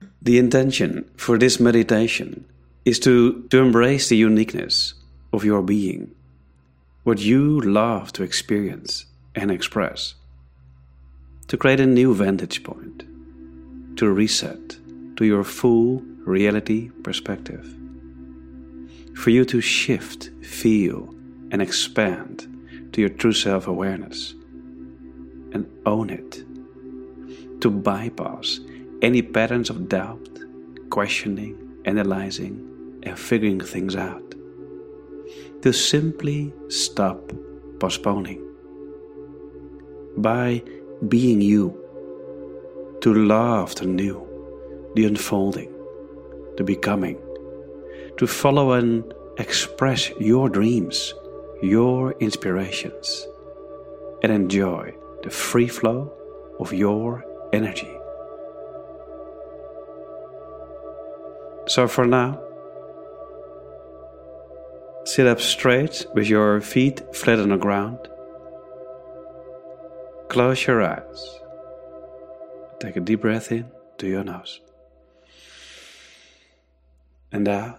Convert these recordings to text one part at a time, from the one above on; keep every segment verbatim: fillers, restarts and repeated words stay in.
The intention for this meditation is to, to embrace the uniqueness of your being, what you love to experience and express, to create a new vantage point, to reset to your full reality perspective, for you to shift, feel, and expand to your true self-awareness and own it, to bypass any patterns of doubt, questioning, analyzing, and figuring things out, to simply stop postponing. By being you, to love the new, the unfolding, the becoming, to follow and express your dreams, your inspirations, and enjoy the free flow of your energy. So for now, sit up straight with your feet flat on the ground. Close your eyes. Take a deep breath in to your nose. And out.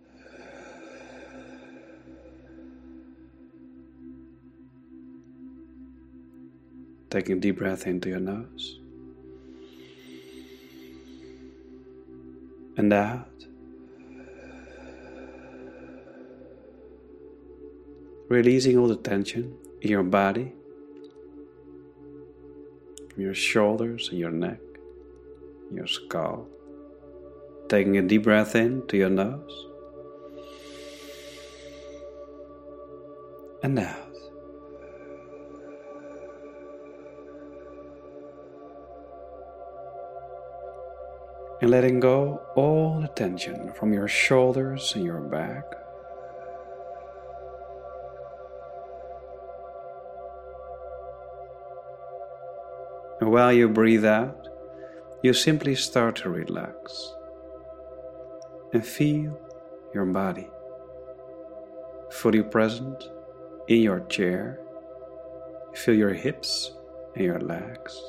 Taking a deep breath into your nose. And out. Releasing all the tension in your body, from your shoulders and your neck, your skull. Taking a deep breath in to your nose. And out. And letting go all the tension from your shoulders and your back. And while you breathe out, you simply start to relax and feel your body fully present in your chair. Feel your hips and your legs.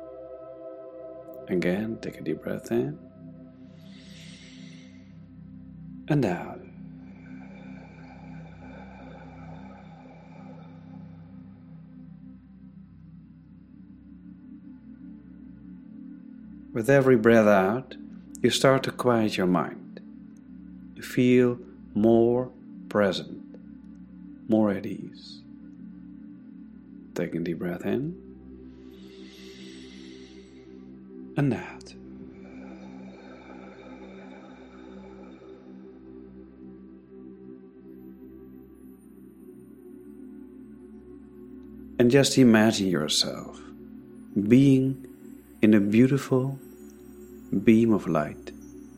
Again, take a deep breath in and out. With every breath out, you start to quiet your mind. You feel more present, more at ease. Taking a deep breath in and out. And just imagine yourself being in a beautiful beam of light,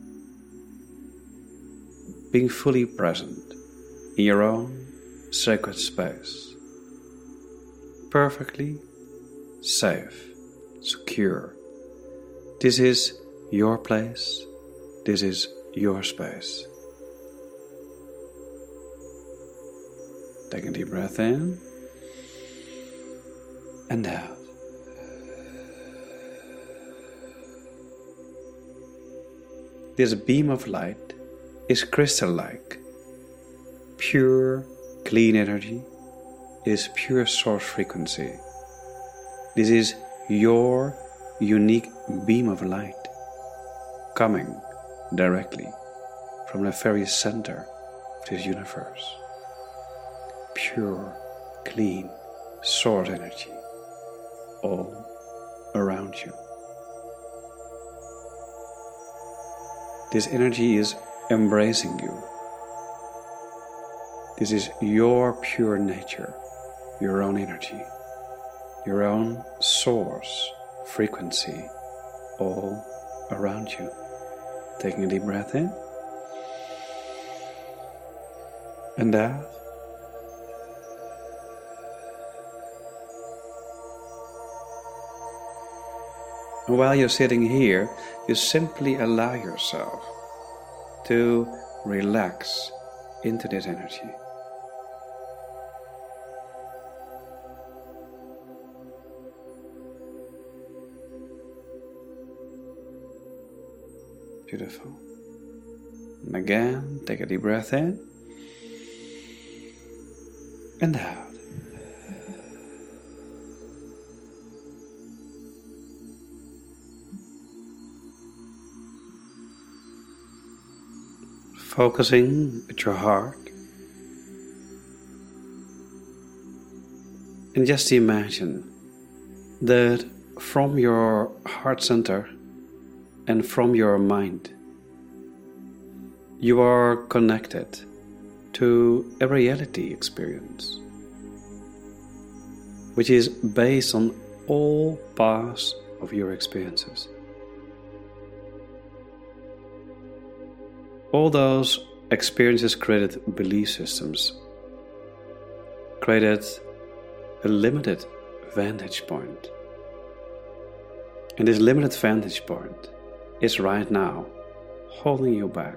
being fully present in your own sacred space, perfectly safe, secure. This is your place, this is your space. Take a deep breath in and out. This beam of light is crystal-like, pure, clean energy. It is pure source frequency. This is your unique beam of light, coming directly from the very center of this universe. Pure, clean, source energy, all around you. This energy is embracing you. This is your pure nature, your own energy, your own source, frequency, all around you. Taking a deep breath in and out. And while you're sitting here, you simply allow yourself to relax into this energy. Beautiful. And again, take a deep breath in and out. Focusing at your heart. And just imagine that from your heart center and from your mind, you are connected to a reality experience, which is based on all past of your experiences. All those experiences created belief systems, created a limited vantage point. And this limited vantage point is right now holding you back.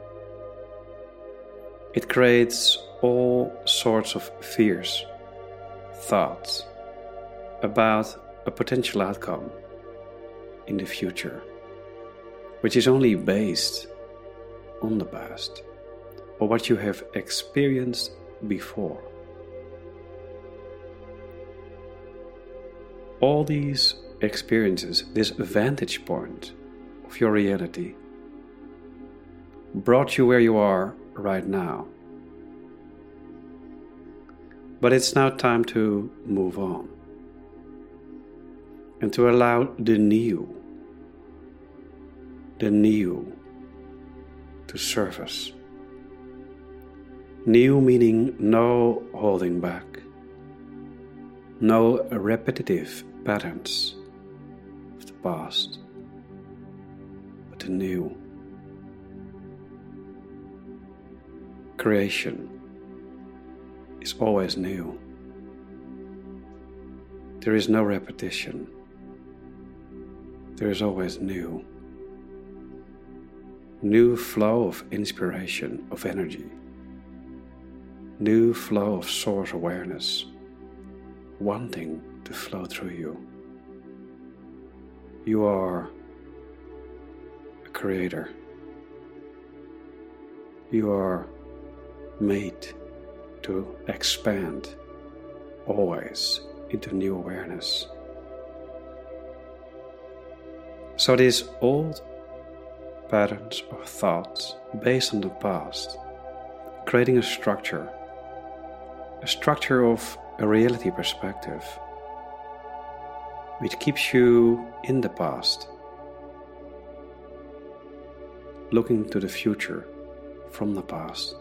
It creates all sorts of fears, thoughts about a potential outcome in the future, which is only based on the past or what you have experienced before. All these experiences, this vantage point of your reality, brought you where you are right now. But it's now time to move on and to allow the new, the new to surface. New meaning no holding back, no repetitive patterns of the past, but the new. Creation is always new. There is no repetition. There is always new. New flow of inspiration, of energy. New flow of source awareness, wanting to flow through you. You are a creator. You are made to expand always into new awareness. So these old patterns or thoughts based on the past, creating a structure, a structure of a reality perspective, which keeps you in the past, looking to the future from the past.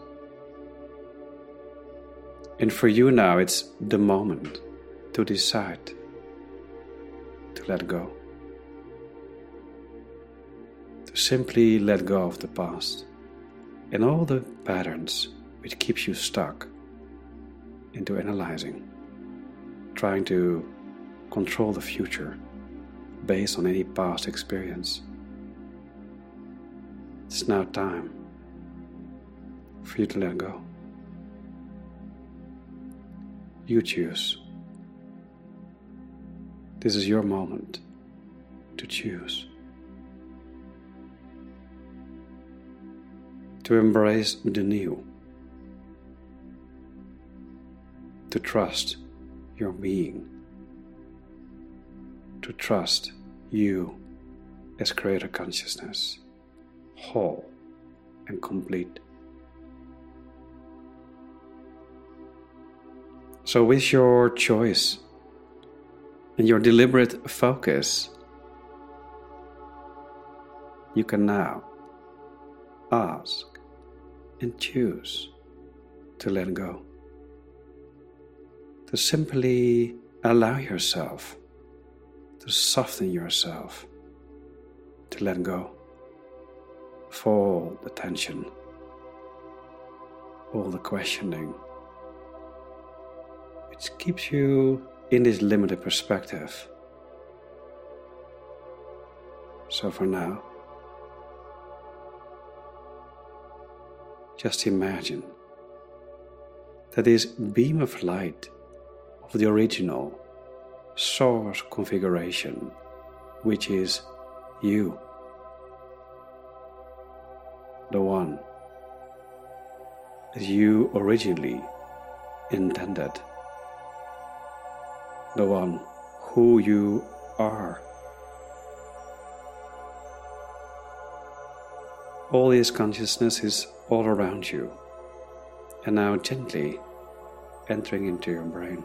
And for you now, it's the moment to decide to let go. To simply let go of the past and all the patterns which keeps you stuck into analyzing, trying to control the future based on any past experience. It's now time for you to let go. You choose. This is your moment to choose. To embrace the new. To trust your being. To trust you as creator consciousness, whole and complete. So with your choice and your deliberate focus, you can now ask and choose to let go. To simply allow yourself to soften yourself, to let go of all the tension, all the questioning, which keeps you in this limited perspective. So for now, just imagine that this beam of light of the original source configuration, which is you, the one that you originally intended, the one who you are. All this consciousness is all around you, and now gently entering into your brain,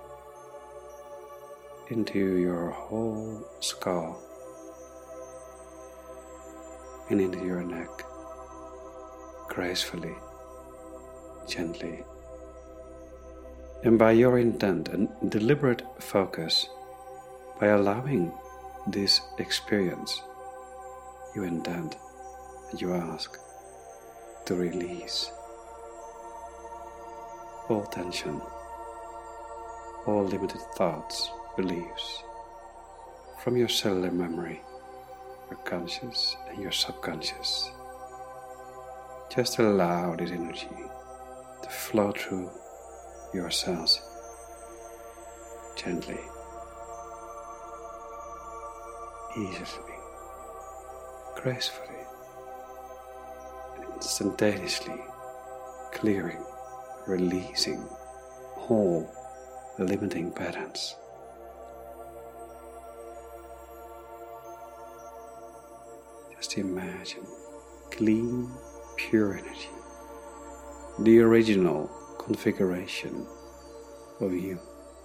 into your whole skull, and into your neck, gracefully, gently. And by your intent and deliberate focus, by allowing this experience, you intend and you ask to release all tension, all limited thoughts, beliefs from your cellular memory, your conscious and your subconscious. Just allow this energy to flow through your cells gently, easily, gracefully, and instantaneously clearing, releasing all the limiting patterns. Just imagine clean, pure energy, the original configuration of you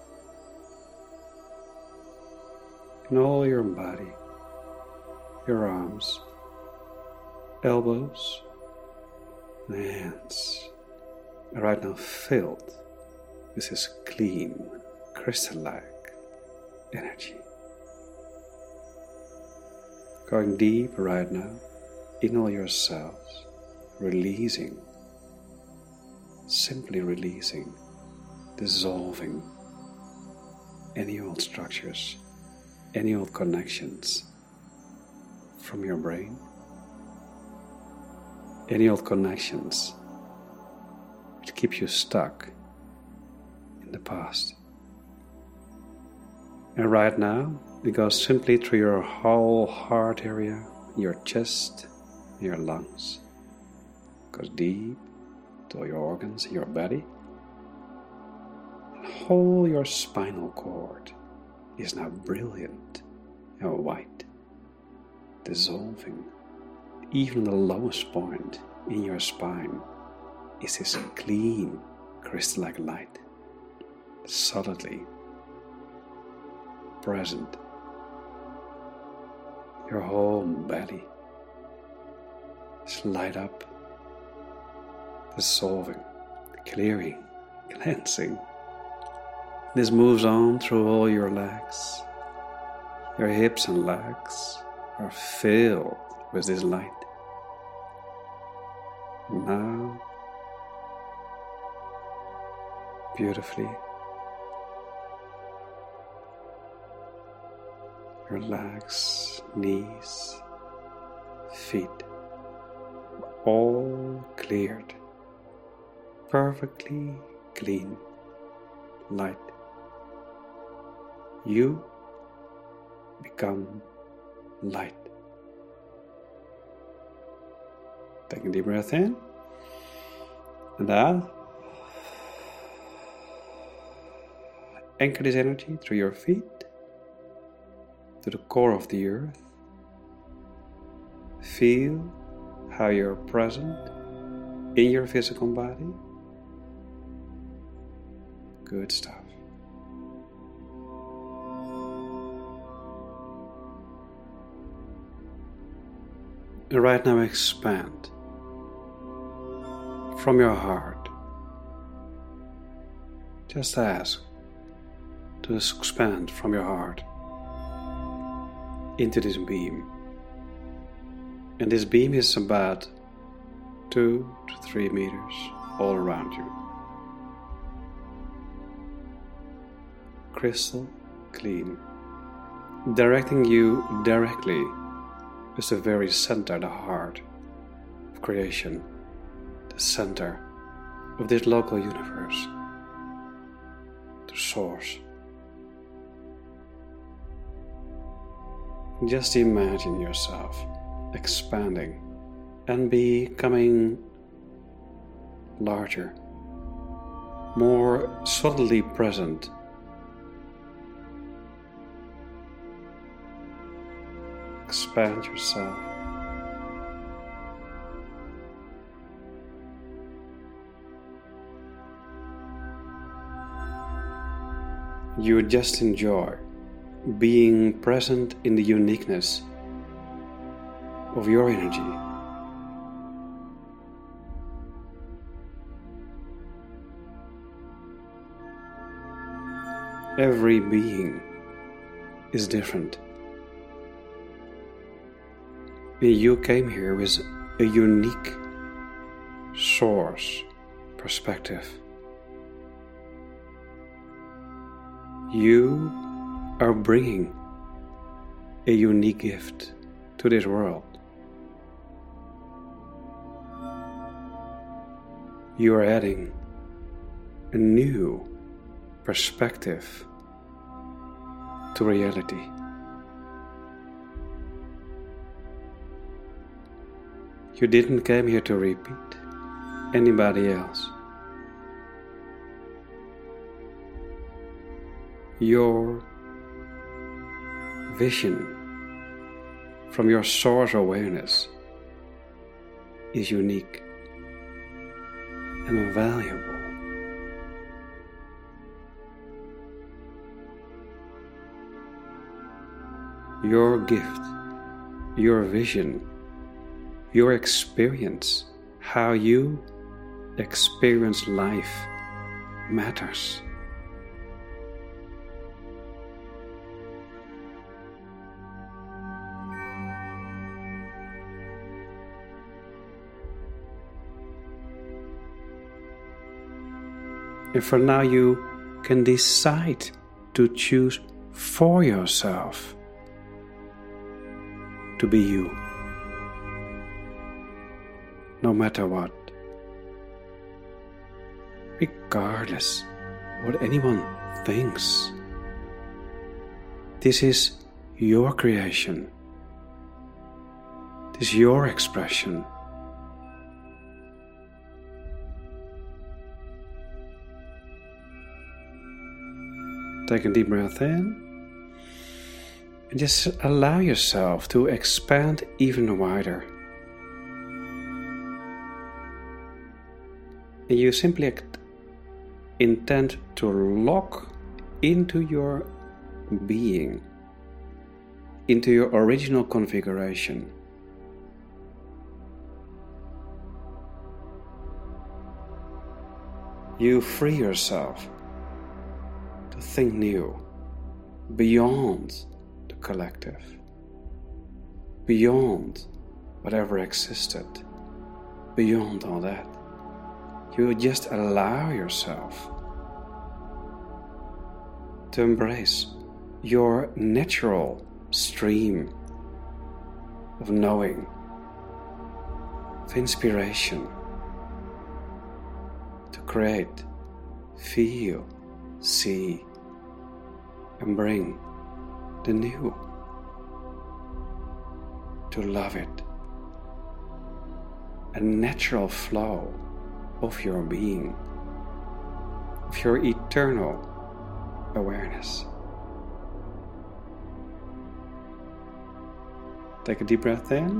in all your body, your arms, elbows, and hands are right now filled with this clean, crystal-like energy. Going deep right now in all your cells, releasing, simply releasing, dissolving any old structures, any old connections from your brain, any old connections which keep you stuck in the past. And right now, it goes simply through your whole heart area, your chest, your lungs. It goes deep to all your organs in your body. And whole your spinal cord is now brilliant and white, dissolving. Even the lowest point in your spine is this clean, crystal-like light, solidly present. Your whole body is light up, dissolving, clearing, cleansing. This moves on through all your legs. Your hips and legs are filled with this light. Now, beautifully, your legs, knees, feet, all cleared, perfectly clean, light. You become light. Take a deep breath in and out. Anchor this energy through your feet to the core of the earth. Feel how you're present in your physical body. Good stuff. And right now expand from your heart. Just ask to expand from your heart into this beam. And this beam is about two to three meters all around you. Crystal clean, directing you directly with the very center, the heart of creation, the center of this local universe, the source. Just imagine yourself expanding and becoming larger, more subtly present. Expand yourself. You just enjoy being present in the uniqueness of your energy. Every being is different. You came here with a unique source perspective. You are bringing a unique gift to this world. You are adding a new perspective to reality. You didn't come here to repeat anybody else. Your vision from your source awareness is unique and valuable. Your gift, your vision, your experience, how you experience life matters. And for now you can decide to choose for yourself to be you, no matter what, regardless what anyone thinks. This is your creation. This is your expression. Take a deep breath in and just allow yourself to expand even wider. And you simply intend to lock into your being, into your original configuration. You free yourself to think new, beyond the collective, beyond whatever existed, beyond all that. You just allow yourself to embrace your natural stream of knowing, of inspiration, to create, feel, see, and bring the new, to love it, a natural flow of your being, of your eternal awareness. Take a deep breath in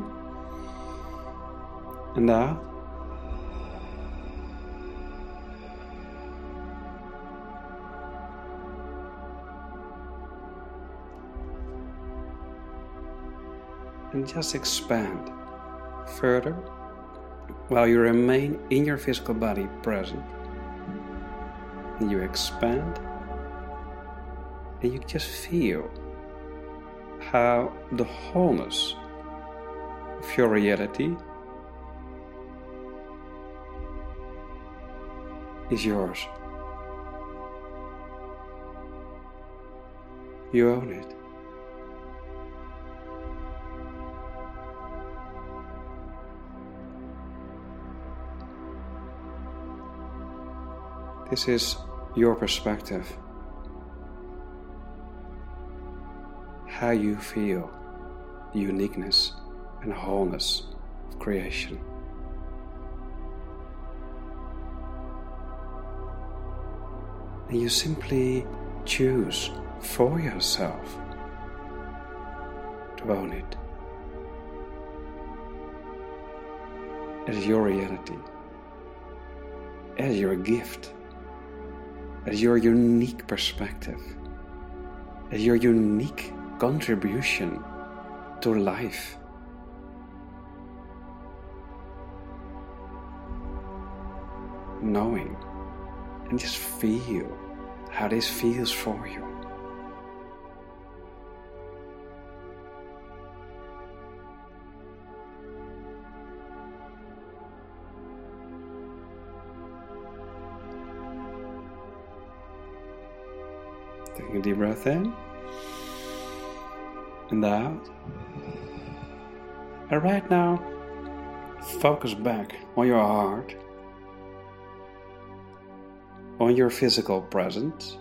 and out. And just expand further while you remain in your physical body present. And you expand and you just feel how the wholeness of your reality is yours. You own it. This is your perspective, how you feel the uniqueness and wholeness of creation. And you simply choose for yourself to own it as your reality, as your gift, as your unique perspective, as your unique contribution to life. Knowing and just feel how this feels for you. Taking a deep breath in and out. And right now, focus back on your heart, on your physical presence.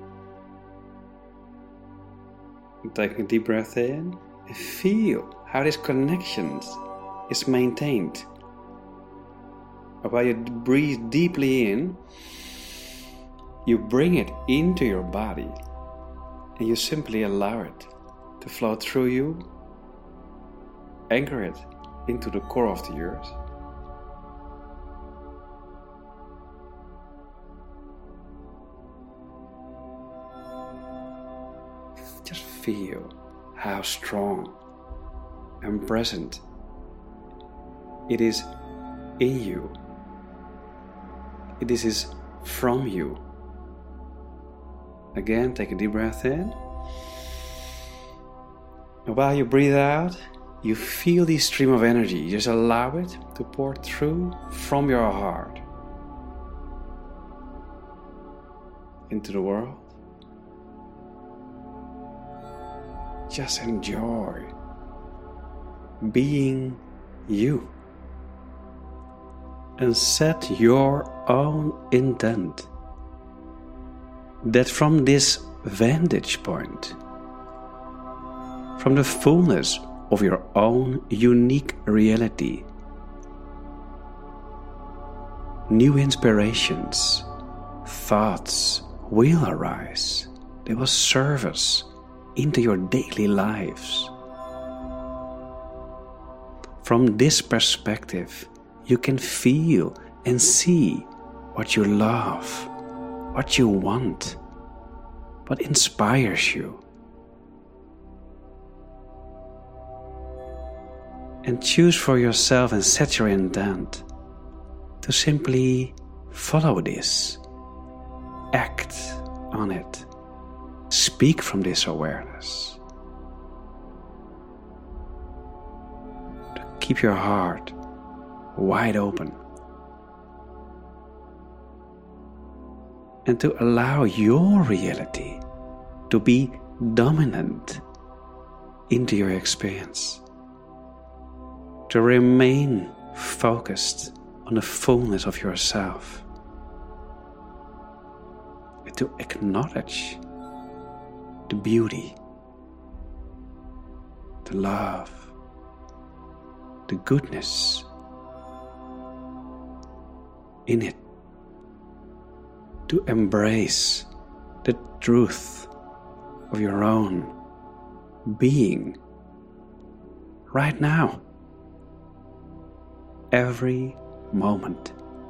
And taking a deep breath in and feel how this connection is maintained. While you breathe deeply in, you bring it into your body and you simply allow it to flow through you, anchor it into the core of the earth. Just feel how strong and present it is in you. It is from you. Again, take a deep breath in. And while you breathe out, you feel this stream of energy. Just allow it to pour through from your heart into the world. Just enjoy being you. And set your own intent that from this vantage point, from the fullness of your own unique reality, new inspirations, thoughts will arise. They will serve us into your daily lives. From this perspective, you can feel and see what you love, what you want, what inspires you. And choose for yourself and set your intent to simply follow this, act on it, speak from this awareness. To keep your heart wide open. And to allow your reality to be dominant into your experience. To remain focused on the fullness of yourself. And to acknowledge the beauty, the love, the goodness in it. To embrace the truth of your own being right now, every moment.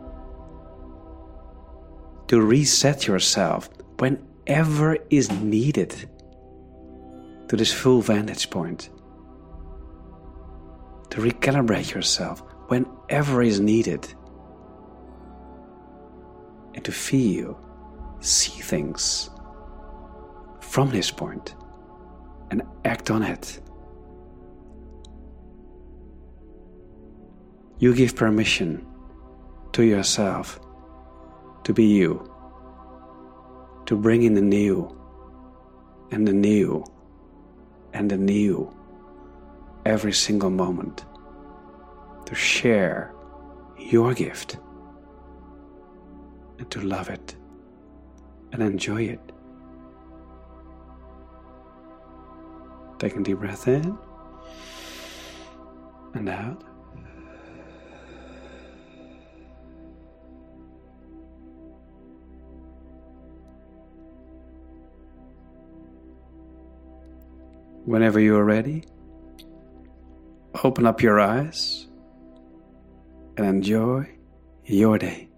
To reset yourself whenever is needed to this full vantage point. To recalibrate yourself whenever is needed. And to feel, see things from this point and act on it. You give permission to yourself to be you, to bring in the new and the new and the new every single moment, to share your gift. And to love it and enjoy it. Take a deep breath in and out. Whenever you are ready, open up your eyes and enjoy your day.